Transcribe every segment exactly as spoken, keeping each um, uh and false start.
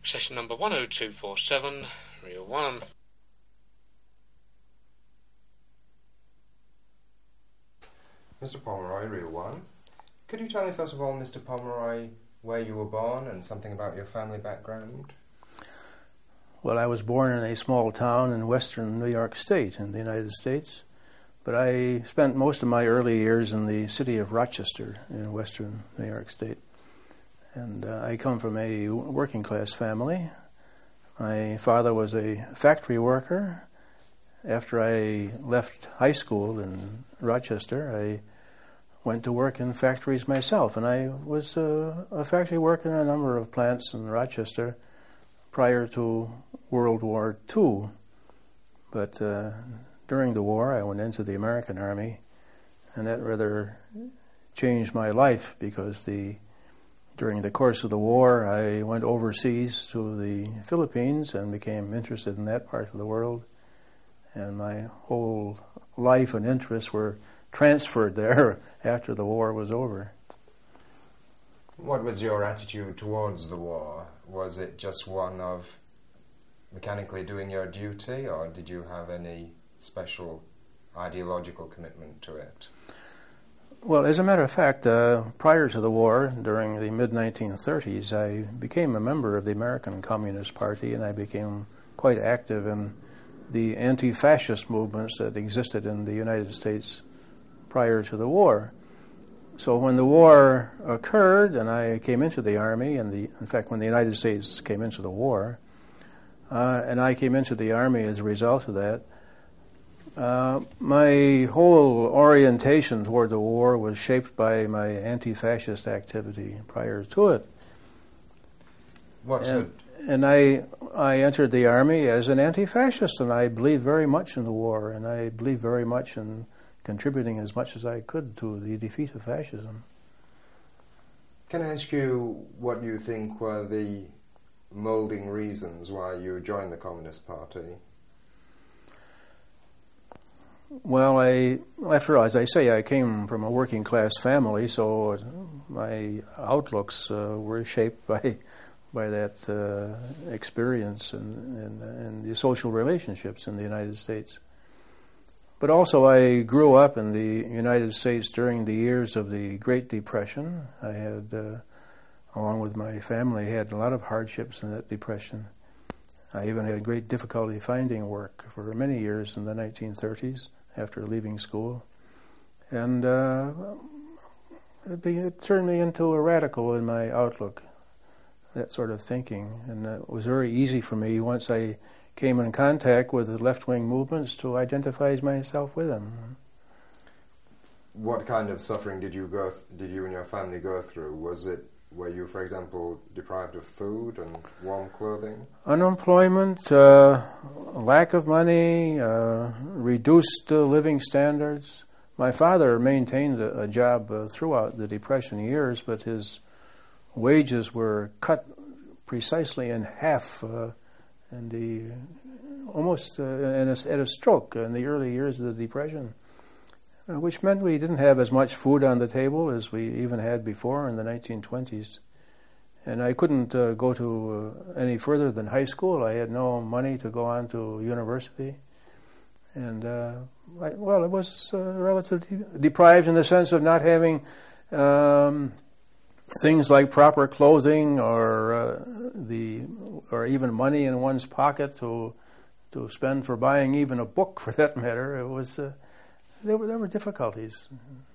Session number one oh two four seven, reel one. Mister Pomeroy, reel one. Could you tell me first of all, Mister Pomeroy, where you were born and something about your family background? Well, I was born in a small town in western New York State in the United States, but I spent most of my early years in the city of Rochester in western New York State. And uh, I come from a working class family. My father was a factory worker. After I left high school in Rochester, I went to work in factories myself, and I was uh, a factory worker in a number of plants in Rochester prior to World War Two. But uh, during the war, I went into the American Army, and that rather changed my life because the during the course of the war, I went overseas to the Philippines and became interested in that part of the world. And my whole life and interests were transferred there after the war was over. What was your attitude towards the war? Was it just one of mechanically doing your duty, or did you have any special ideological commitment to it? Well, as a matter of fact, uh, prior to the war, during the mid nineteen thirties, I became a member of the American Communist Party, and I became quite active in the anti-fascist movements that existed in the United States prior to the war. So when the war occurred and I came into the Army, and the, in fact, when the United States came into the war, uh, and I came into the Army as a result of that, Uh, my whole orientation toward the war was shaped by my anti-fascist activity prior to it. What's and, it? and I I entered the Army as an anti-fascist, and I believed very much in the war, and I believed very much in contributing as much as I could to the defeat of fascism. Can I ask you what you think were the molding reasons why you joined the Communist Party? Well, I, after all, as I say, I came from a working class family, so my outlooks uh, were shaped by by that uh, experience and, and, and the social relationships in the United States. But also, I grew up in the United States during the years of the Great Depression. I had, uh, along with my family, had a lot of hardships in that depression. I even had great difficulty finding work for many years in the nineteen thirties. After leaving school, and uh, it, be, it turned me into a radical in my outlook, that sort of thinking, and it was very easy for me once I came in contact with the left-wing movements to identify myself with them. What kind of suffering did you go? Th- did you and your family go through? Was it were you, for example, deprived of food and warm clothing? Unemployment, uh, lack of money, uh, reduced uh, living standards. My father maintained a, a job uh, throughout the Depression years, but his wages were cut precisely in half, uh, and the almost uh, in a, at a stroke in the early years of the Depression, uh, which meant we didn't have as much food on the table as we even had before in the nineteen twenties. And I couldn't uh, go to uh, any further than high school. I had no money to go on to university. And, uh, I, well, it was uh, relatively deprived in the sense of not having um, things like proper clothing or uh, the or even money in one's pocket to to spend for buying even a book, for that matter. It was uh, there were there were difficulties.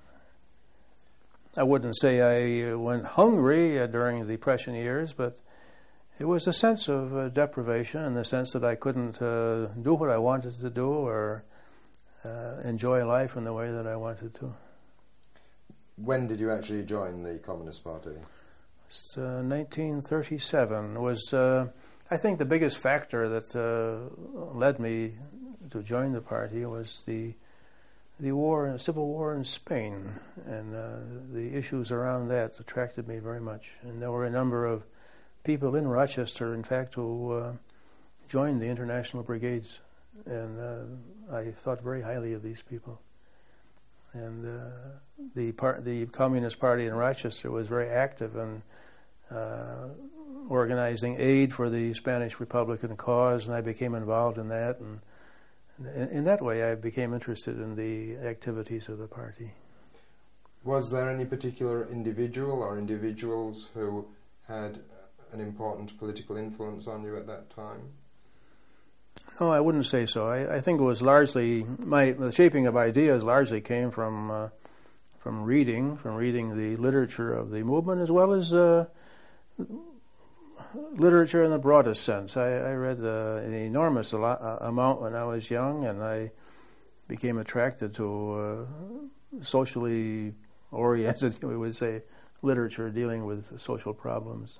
I wouldn't say I went hungry uh, during the Depression years, but it was a sense of uh, deprivation, in the sense that I couldn't uh, do what I wanted to do or uh, enjoy life in the way that I wanted to. When did you actually join the Communist Party? It's uh, nineteen thirty-seven. It was, uh, I think, the biggest factor that uh, led me to join the party was the the war, civil war in Spain, and uh, the issues around that attracted me very much. And there were a number of people in Rochester, in fact, who uh, joined the international brigades, and uh, I thought very highly of these people. And uh, the part, the Communist Party in Rochester was very active in uh, organizing aid for the Spanish Republican cause, and I became involved in that. And in, in that way, I became interested in the activities of the party. Was there any particular individual or individuals who had an important political influence on you at that time? No, I wouldn't say so. I, I think it was largely, my the shaping of ideas largely came from uh, from reading, from reading the literature of the movement, as well as uh, literature in the broadest sense. I, I read uh, an enormous alo- uh, amount when I was young, and I became attracted to uh, socially oriented, we would say, literature dealing with social problems.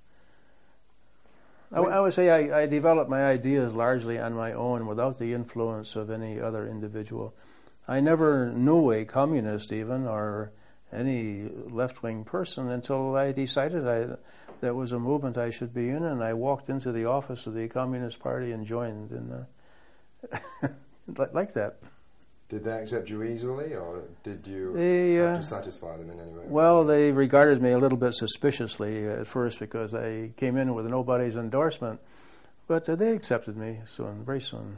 I, I would say I, I developed my ideas largely on my own without the influence of any other individual. I never knew a communist even or any left-wing person until I decided I, that was a movement I should be in, and I walked into the office of the Communist Party and joined in, uh, like that. Did they accept you easily, or did you they, uh, have to satisfy them in any way? Well, they regarded me a little bit suspiciously at first because I came in with nobody's endorsement, but uh, they accepted me soon, very soon.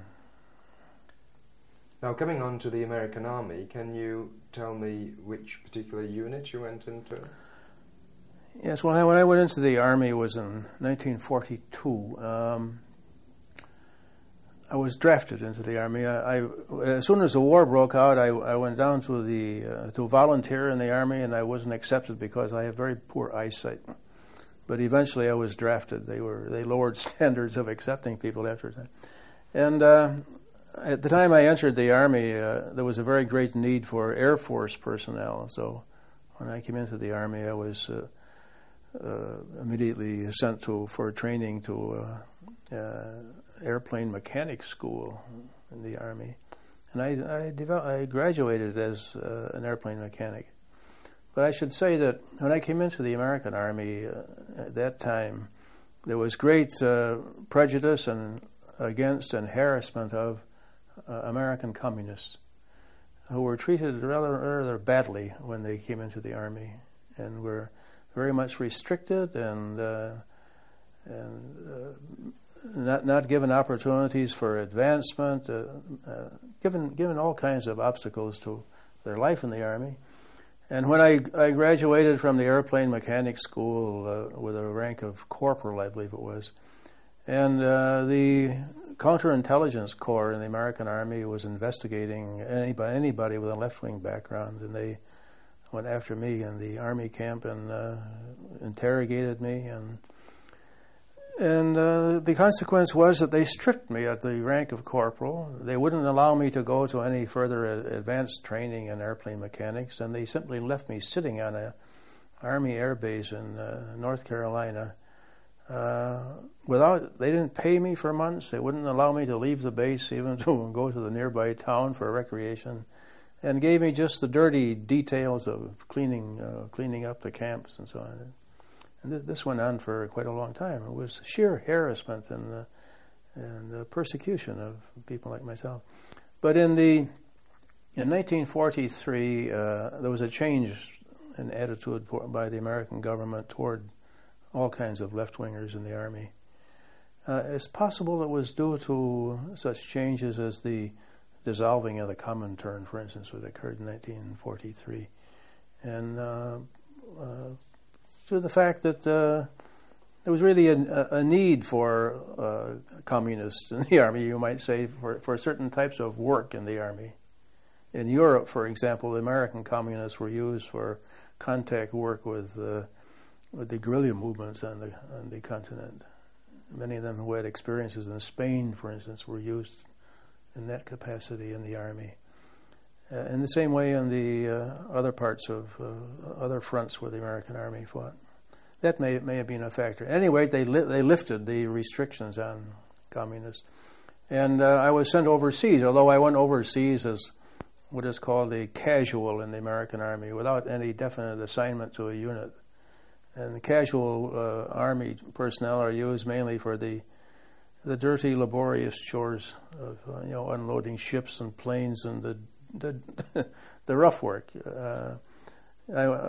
Now, coming on to the American Army, can you tell me which particular unit you went into? Yes, well, when I went into the Army, it was in nineteen forty-two. Um, I was drafted into the Army. I, I, as soon as the war broke out, I, I went down to the uh, to volunteer in the Army, and I wasn't accepted because I have very poor eyesight. But eventually, I was drafted. They were they lowered standards of accepting people after a time. And uh, at the time I entered the Army, uh, there was a very great need for Air Force personnel. So when I came into the Army, I was uh, uh, immediately sent to for training to uh, uh, airplane mechanic school in the Army, and I I, developed, I graduated as uh, an airplane mechanic. But I should say that when I came into the American Army uh, at that time, there was great uh, prejudice and against and harassment of uh, American communists who were treated rather rather badly when they came into the Army, and were very much restricted and uh, and. Uh, Not not given opportunities for advancement, uh, uh, given given all kinds of obstacles to their life in the Army. And when I, I graduated from the airplane mechanic school uh, with a rank of corporal, I believe it was, and uh, the counterintelligence corps in the American Army was investigating anybody, anybody with a left-wing background, and they went after me in the Army camp and uh, interrogated me, and And uh, the consequence was that they stripped me at the rank of corporal. They wouldn't allow me to go to any further a- advanced training in airplane mechanics, and they simply left me sitting on a Army air base in uh, North Carolina. Uh, without, they didn't pay me for months. They wouldn't allow me to leave the base, even to go to the nearby town for recreation, and gave me just the dirty details of cleaning, uh, cleaning up the camps and so on. And th- this went on for quite a long time. It was sheer harassment and uh, and uh, persecution of people like myself. But in the in nineteen forty-three, uh, there was a change in attitude by the American government toward all kinds of left-wingers in the Army. Uh, it's possible it was due to such changes as the dissolving of the Comintern, for instance, which occurred in nineteen forty-three, and uh, uh, to the fact that uh, there was really a, a need for uh, communists in the Army, you might say, for, for certain types of work in the Army. In Europe, for example, the American communists were used for contact work with, uh, with the guerrilla movements on the, on the continent. Many of them who had experiences in Spain, for instance, were used in that capacity in the Army. Uh, in the same way in the uh, other parts of uh, other fronts where the American Army fought. That may may have been a factor. Anyway, they li- they lifted the restrictions on communists. And uh, I was sent overseas, although I went overseas as what is called a casual in the American Army, without any definite assignment to a unit. And the casual uh, Army personnel are used mainly for the the dirty, laborious chores of uh, you know unloading ships and planes and the the, the rough work. Uh, I,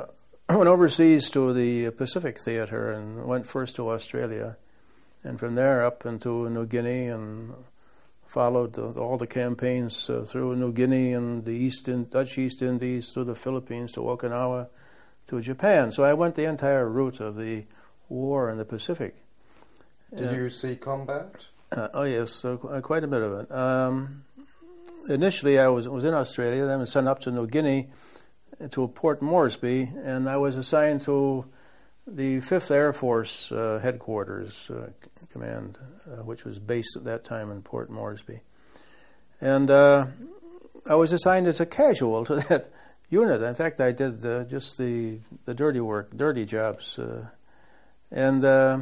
went overseas to the Pacific Theater and went first to Australia, and from there up into New Guinea, and followed the, all the campaigns uh, through New Guinea and the East in, Dutch East Indies, through the Philippines to Okinawa to Japan. So I went the entire route of the war in the Pacific. Did uh, you see combat? Uh, oh yes, uh, qu- quite a bit of it. Um, initially, I was was in Australia, then was sent up to New Guinea, uh, to Port Moresby, and I was assigned to the Fifth Air Force uh, headquarters uh, c- command, uh, which was based at that time in Port Moresby, and uh, I was assigned as a casual to that unit. In fact, I did uh, just the the dirty work, dirty jobs, uh, and. Uh,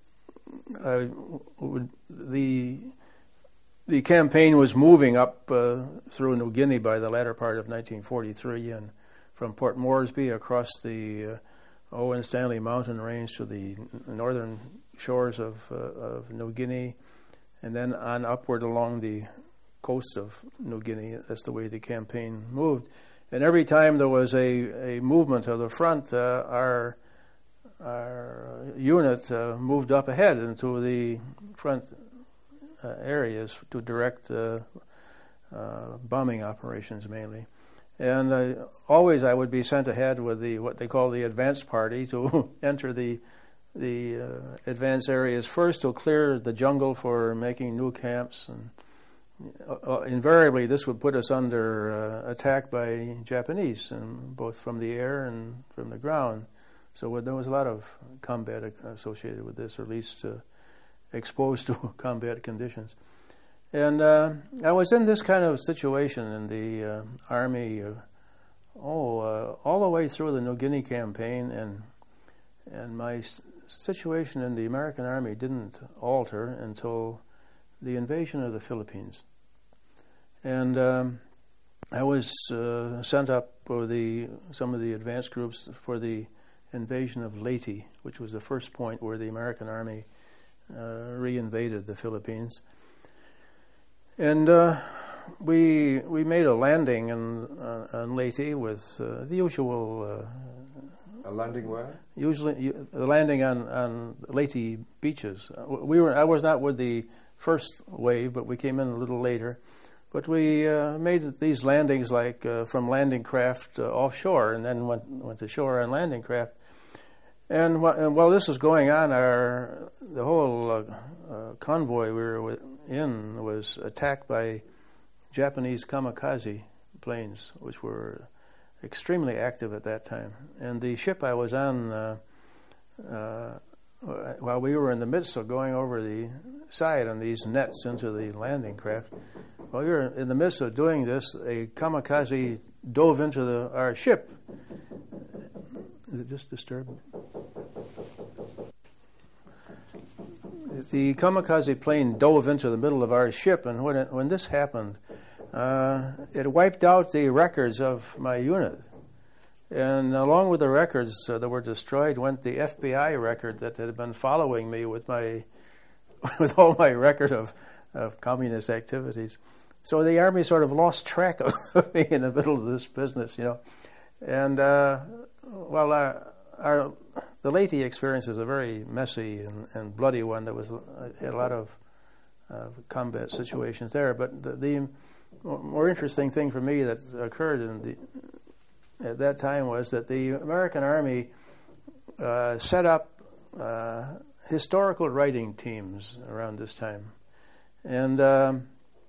I would, the the campaign was moving up uh, through New Guinea by the latter part of nineteen forty-three, and from Port Moresby across the uh, Owen Stanley mountain range to the northern shores of uh, of New Guinea, and then on upward along the coast of New Guinea. That's the way the campaign moved. And every time there was a, a movement of the front, uh, our Our unit uh, moved up ahead into the front uh, areas to direct uh, uh, bombing operations mainly. And uh, always I would be sent ahead with the what they call the advance party to enter the the uh, advance areas first to clear the jungle for making new camps. And uh, invariably this would put us under uh, attack by Japanese, and both from the air and from the ground. So there was a lot of combat associated with this, or at least uh, exposed to combat conditions. And uh, I was in this kind of situation in the uh, Army, uh, oh, uh, all the way through the New Guinea campaign, and and my s- situation in the American Army didn't alter until the invasion of the Philippines. And um, I was uh, sent up for the some of the advanced groups for the invasion of Leyte, which was the first point where the American Army uh, re-invaded the Philippines. And uh, we we made a landing in, uh, on Leyte with uh, the usual... Uh, a landing where? Usually, uh, the landing on, on Leyte beaches. We were I was not with the first wave, but we came in a little later. But we uh, made these landings like uh, from landing craft uh, offshore, and then went went to shore on landing craft. And, wh- and while this was going on, our the whole uh, uh, convoy we were with, in was attacked by Japanese kamikaze planes, which were extremely active at that time. And the ship I was on, uh, uh, while we were in the midst of going over the side on these nets into the landing craft, while we were in the midst of doing this, a kamikaze dove into the, our ship. Is it just disturbing? The kamikaze plane dove into the middle of our ship, and when it, when this happened, uh, it wiped out the records of my unit. And along with the records uh, that were destroyed went the F B I record that had been following me with my with all my record of, of communist activities. So the Army sort of lost track of me in the middle of this business, you know. And uh, well, our, our the Leyte experience is a very messy and, and bloody one. There was a, had a lot of uh, combat situations there. But the, the more interesting thing for me that occurred in the at that time was that the American Army uh, set up uh, historical writing teams around this time. And um,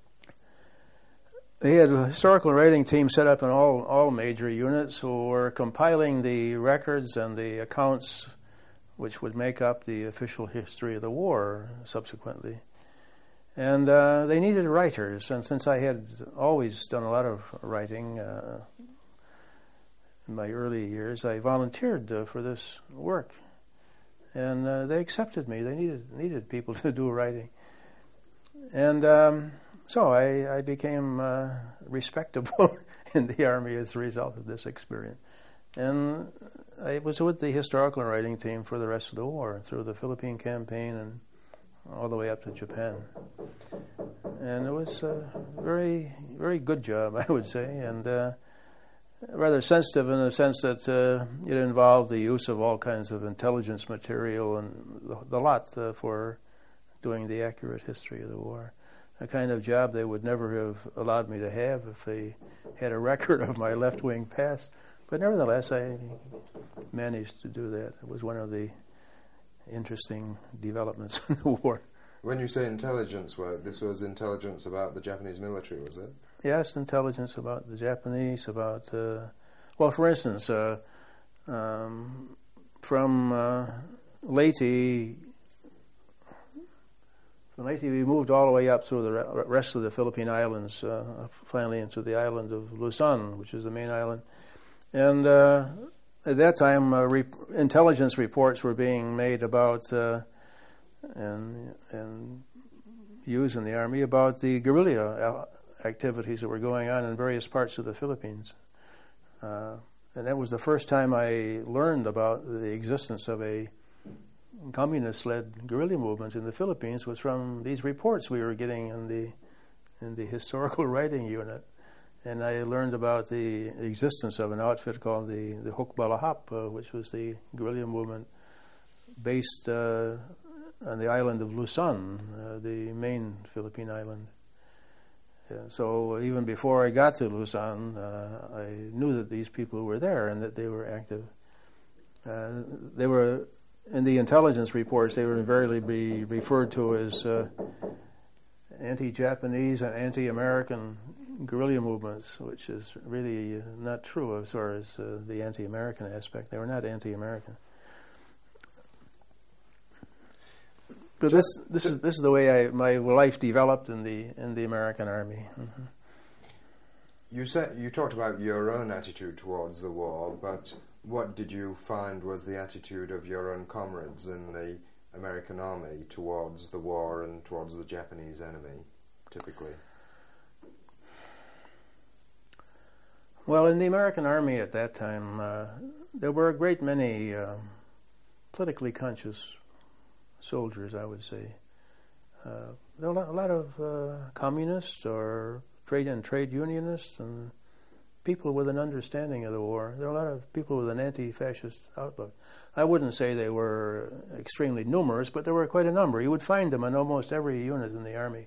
they had a historical writing team set up in all, all major units who were compiling the records and the accounts which would make up the official history of the war subsequently. And uh, they needed writers, and since I had always done a lot of writing uh, in my early years, I volunteered uh, for this work. And uh, they accepted me. They needed needed people to do writing. And um, so I, I became uh, respectable in the Army as a result of this experience. And I was with the historical writing team for the rest of the war, through the Philippine campaign and all the way up to Japan. And it was a very, very good job, I would say. And uh, rather sensitive in the sense that uh, it involved the use of all kinds of intelligence material and the, the lot uh, for doing the accurate history of the war. A kind of job they would never have allowed me to have if they had a record of my left-wing past. But nevertheless, I managed to do that. It was one of the interesting developments in the war. When you say intelligence work, this was intelligence about the Japanese military, was it? Yes, intelligence about the Japanese, about, uh, well, for instance, uh, um, from uh, Leyte, from Leyte we moved all the way up through the re- rest of the Philippine Islands, uh, finally into the island of Luzon, which is the main island. And uh, at that time, uh, re- intelligence reports were being made about uh, and and used in the Army about the guerrilla activities that were going on in various parts of the Philippines. Uh, and that was the first time I learned about the existence of a communist-led guerrilla movement in the Philippines was from these reports we were getting in the in the historical writing unit. And I learned about the existence of an outfit called the, the Hukbalahap, uh, which was the guerrilla movement based uh, on the island of Luzon, uh, the main Philippine island. Uh, so even before I got to Luzon, uh, I knew that these people were there and that they were active. Uh, they were, in the intelligence reports, they would invariably be referred to as uh, anti-Japanese and anti-American guerrilla movements, which is really uh, not true as far as uh, the anti-American aspect. They were not anti-American. But this this is this is the way I, my life developed in the in the American Army. Mm-hmm. You said you talked about your own attitude towards the war, but what did you find was the attitude of your own comrades in the American Army towards the war and towards the Japanese enemy, typically? Well, in the American Army at that time, uh, there were a great many uh, politically conscious soldiers, I would say. Uh, there were a lot of uh, communists or trade and trade unionists and people with an understanding of the war. There were a lot of people with an anti-fascist outlook. I wouldn't say they were extremely numerous, but there were quite a number. You would find them in almost every unit in the Army.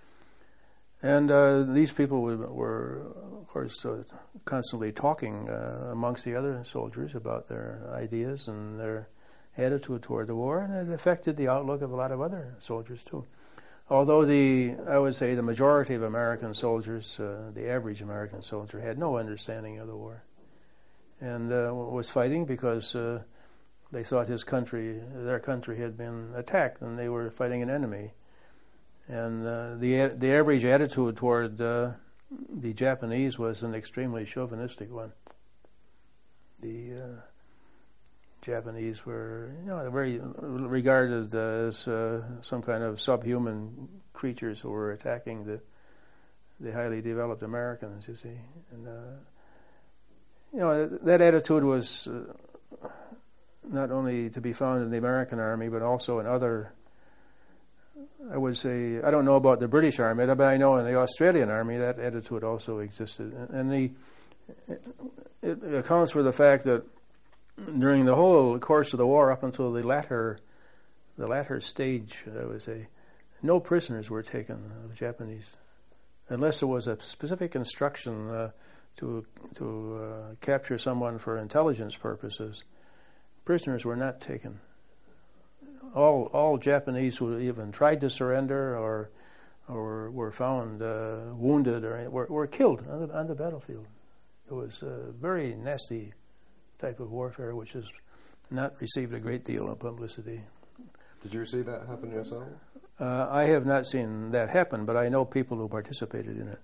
And uh, these people were, were of course, uh, constantly talking uh, amongst the other soldiers about their ideas and their attitude toward the war, and it affected the outlook of a lot of other soldiers, too. Although the, I would say the majority of American soldiers, uh, the average American soldier, had no understanding of the war and uh, was fighting because uh, they thought his country, their country had been attacked and they were fighting an enemy. And uh, the the average attitude toward uh, the Japanese was an extremely chauvinistic one. The uh, Japanese were, you know, very regarded as uh, some kind of subhuman creatures who were attacking the the highly developed Americans. You see, and uh, you know that attitude was uh, not only to be found in the American Army, but also in other. I would say, I don't know about the British Army, but I know in the Australian Army that attitude also existed. And the it accounts for the fact that during the whole course of the war, up until the latter, the latter stage, I would say, no prisoners were taken of Japanese, unless there was a specific instruction uh, to to uh, capture someone for intelligence purposes. Prisoners were not taken. All all Japanese who even tried to surrender or or were found uh, wounded or were, were killed on the, on the battlefield. It was a very nasty type of warfare, which has not received a great deal of publicity. Did you see that happen yourself? Uh, I have not seen that happen, but I know people who participated in it.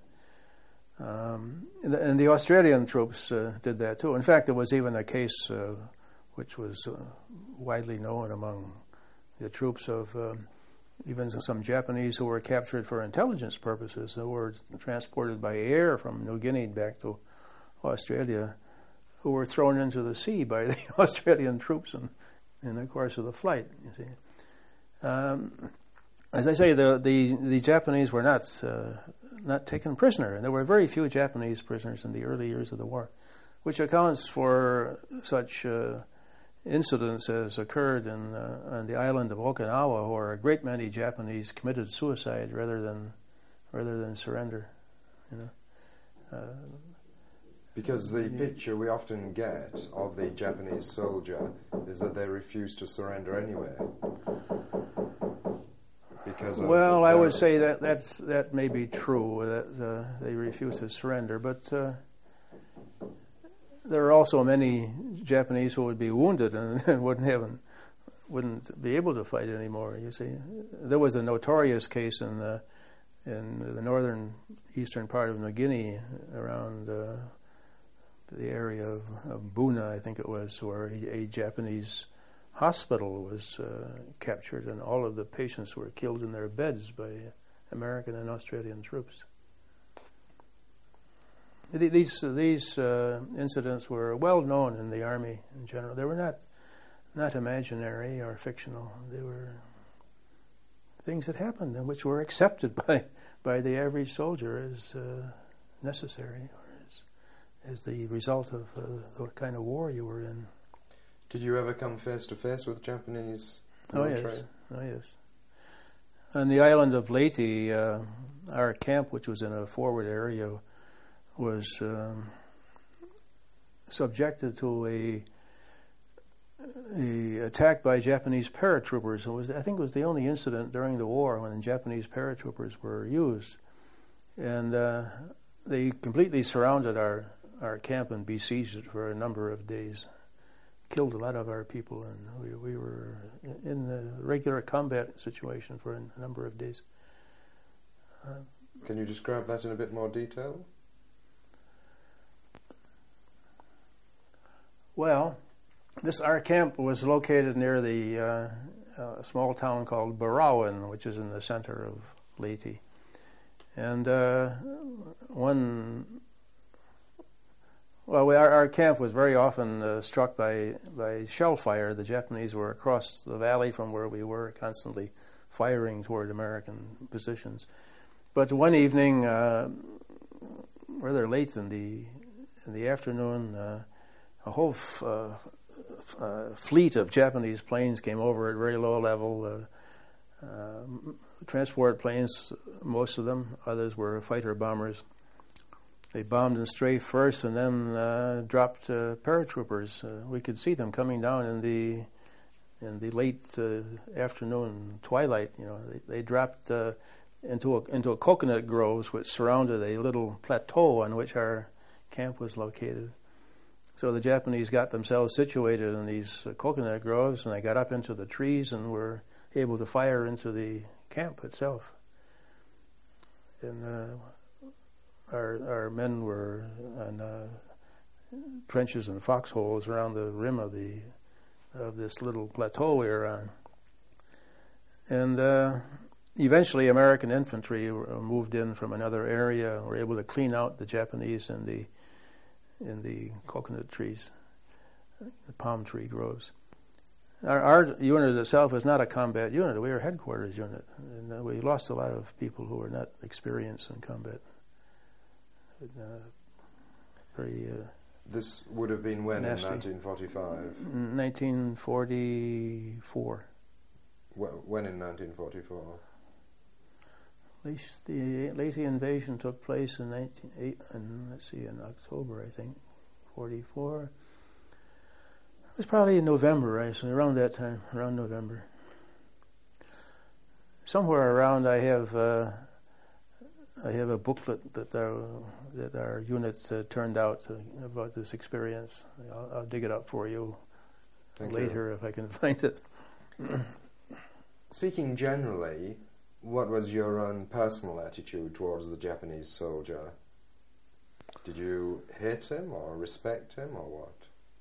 Um, and, the, and the Australian troops uh, did that too. In fact, there was even a case uh, which was uh, widely known among the troops of um, even some Japanese who were captured for intelligence purposes, who were transported by air from New Guinea back to Australia, who were thrown into the sea by the Australian troops in, in the course of the flight, you see. Um, as I say, the, the, the Japanese were not uh, not taken prisoner, and there were very few Japanese prisoners in the early years of the war. which accounts for such uh, incidents as occurred in uh, on the island of Okinawa, where a great many Japanese committed suicide rather than rather than surrender. You know, uh, because the picture we often get of the Japanese soldier is that they refuse to surrender anyway. Because well, I would say that that's, that may be true, that uh, they refuse to surrender, but uh, there are also many Japanese who would be wounded and, and wouldn't have, wouldn't be able to fight anymore. You see, there was a notorious case in the in the northern eastern part of New Guinea, around uh, the area of, of Buna, I think it was, where a, a Japanese hospital was uh, captured, and all of the patients were killed in their beds by American and Australian troops. These these uh, incidents were well known in the army in general. They were not not imaginary or fictional. They were things that happened and which were accepted by by the average soldier as uh, necessary, or as as the result of uh, the kind of war you were in. Did you ever come face to face with Japanese Oh military? yes, oh yes. On the island of Leyte, uh, our camp, which was in a forward area, was um, subjected to a, a attack by Japanese paratroopers. It was, I think, it was the only incident during the war when Japanese paratroopers were used, and uh, they completely surrounded our our camp and besieged it for a number of days. Killed a lot of our people, and we, we were in a regular combat situation for a number of days. Uh, Can you describe that in a bit more detail? Well, this our camp was located near the uh, uh, small town called Barawan, which is in the center of Leyte. And uh, one, well, we, our, our camp was very often uh, struck by by shell fire. The Japanese were across the valley from where we were, constantly firing toward American positions. But one evening, uh, rather late in the in the afternoon, uh, a whole f- uh, f- uh, fleet of Japanese planes came over at very low level. Uh, uh, transport planes, most of them. Others were fighter bombers. They bombed and strafed first, and then uh, dropped uh, paratroopers. Uh, we could see them coming down in the in the late uh, afternoon twilight. You know, they, they dropped uh, into a, into a coconut groves which surrounded a little plateau on which our camp was located. So the Japanese got themselves situated in these uh, coconut groves, and they got up into the trees and were able to fire into the camp itself. And uh, our our men were on uh, trenches and foxholes around the rim of the of this little plateau we were on. And uh, eventually, American infantry were moved in from another area and were able to clean out the Japanese in the in the coconut trees, the palm tree groves. Our, our unit itself was not a combat unit. We were a headquarters unit, and uh, we lost a lot of people who were not experienced in combat. Uh, very uh, This would have been when, nasty. in nineteen forty-five? nineteen forty-four. Wh- When in nineteen forty-four? Least the Leyte invasion took place in nineteen eight, and let's see, in October, I think, forty-four. It was probably in November, actually, around that time, around November. Somewhere around, I have uh, I have a booklet that our that our unit uh, turned out uh, about this experience. I'll, I'll dig it up for you Thank later you. if I can find it. Speaking generally, what was your own personal attitude towards the Japanese soldier? Did you hate him or respect him or what?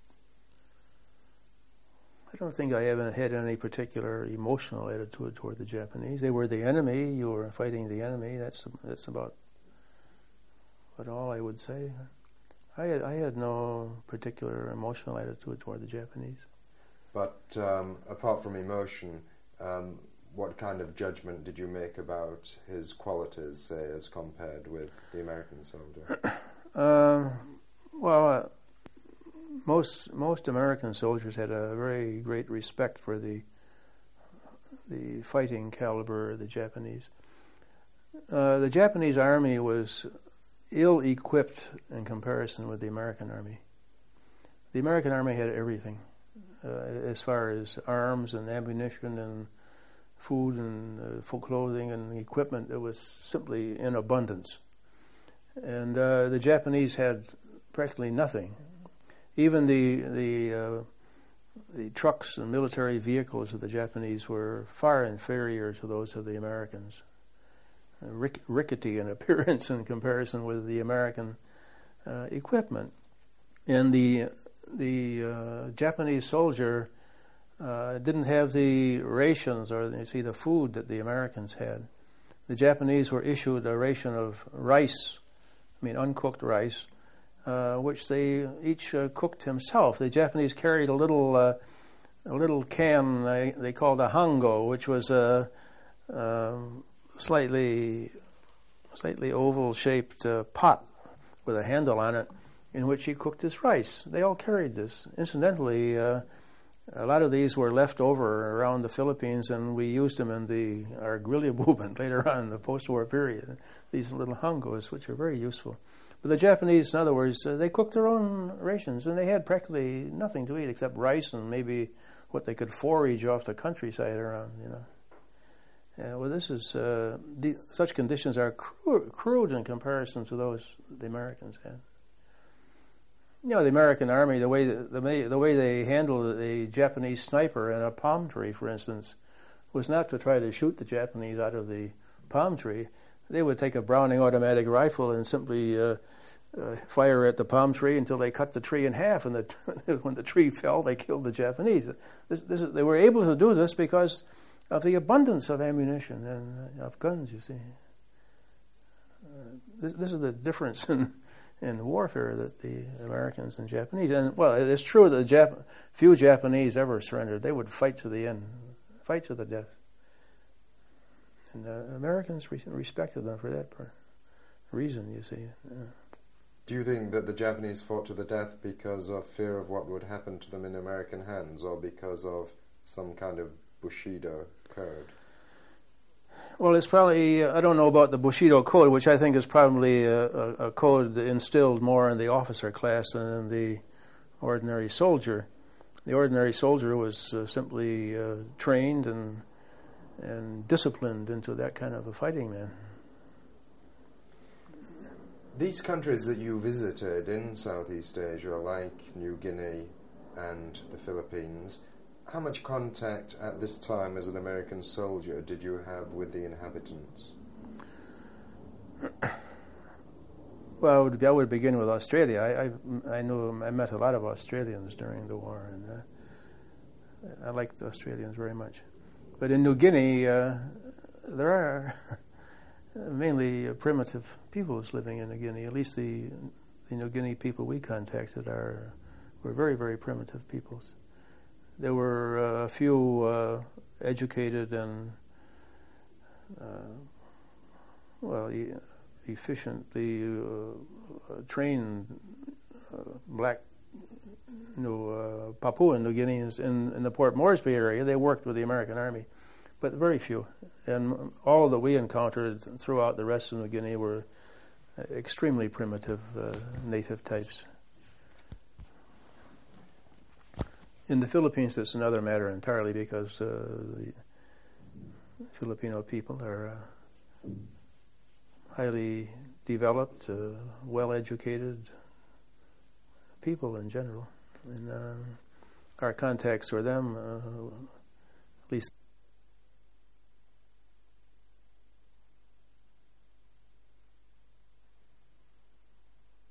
I don't think I haven't had any particular emotional attitude toward the Japanese. They were the enemy. You were fighting the enemy. That's that's about about all I would say. I had, I had no particular emotional attitude toward the Japanese. But um, apart from emotion, um, what kind of judgment did you make about his qualities, say, as compared with the American soldier? Um, well, uh, most most American soldiers had a very great respect for the the fighting caliber of the Japanese. Uh, the Japanese army was ill-equipped in comparison with the American army. The American army had everything, uh, as far as arms and ammunition and food and uh, full clothing and equipment. It was simply in abundance. And uh, the Japanese had practically nothing. Even the the uh, the trucks and military vehicles of the Japanese were far inferior to those of the Americans. Uh, rick- rickety in appearance in comparison with the American uh, equipment. And the the uh, Japanese soldier uh, didn't have the rations or you see the food that the Americans had. The Japanese were issued a ration of rice, I mean uncooked rice, uh, which they each uh, cooked himself. The Japanese carried a little uh, a little can they, they called a hango, which was a, a slightly slightly oval-shaped uh, pot with a handle on it, in which he cooked his rice. They all carried this. Incidentally, uh, a lot of these were left over around the Philippines, and we used them in the our guerrilla movement later on in the post-war period. These little hangos, which are very useful. But the Japanese, in other words, uh, they cooked their own rations, and they had practically nothing to eat except rice and maybe what they could forage off the countryside around, you know. Uh, well, this is uh, the, such conditions are crude, crude in comparison to those the Americans had. You know, the American army, the way the, the way they handled a Japanese sniper in a palm tree, for instance, was not to try to shoot the Japanese out of the palm tree. They would take a Browning automatic rifle and simply uh, uh, fire at the palm tree until they cut the tree in half, and the, when the tree fell, they killed the Japanese. This, this is, they were able to do this because of the abundance of ammunition and uh, of guns, you see. Uh, this, this is the difference in in warfare that the Americans and Japanese, and well, it's true that the Jap- few Japanese ever surrendered. They would fight to the end, fight to the death. And uh, Americans re- respected them for that part, reason, you see. Yeah. Do you think that the Japanese fought to the death because of fear of what would happen to them in American hands, or because of some kind of Bushido code? Well, it's probably, uh, I don't know about the Bushido Code, which I think is probably a, a, a code instilled more in the officer class than in the ordinary soldier. The ordinary soldier was uh, simply uh, trained and and disciplined into that kind of a fighting man. These countries that you visited in Southeast Asia, like New Guinea and the Philippines, how much contact at this time as an American soldier did you have with the inhabitants? Well, I would, I would begin with Australia. I, I I knew I met a lot of Australians during the war, and uh, I liked the Australians very much. But in New Guinea, uh, there are mainly uh, primitive peoples living in New Guinea. At least the the New Guinea people we contacted are were very very primitive peoples. There were uh, a few uh, educated and, uh, well, e- efficiently uh, trained uh, black New, uh, Papuan New Guineans in, in the Port Moresby area. They worked with the American Army, but very few. And all that we encountered throughout the rest of New Guinea were extremely primitive uh, native types. In the Philippines, it's another matter entirely because uh, the Filipino people are uh, highly developed, uh, well-educated people in general. And uh, our contacts with them uh,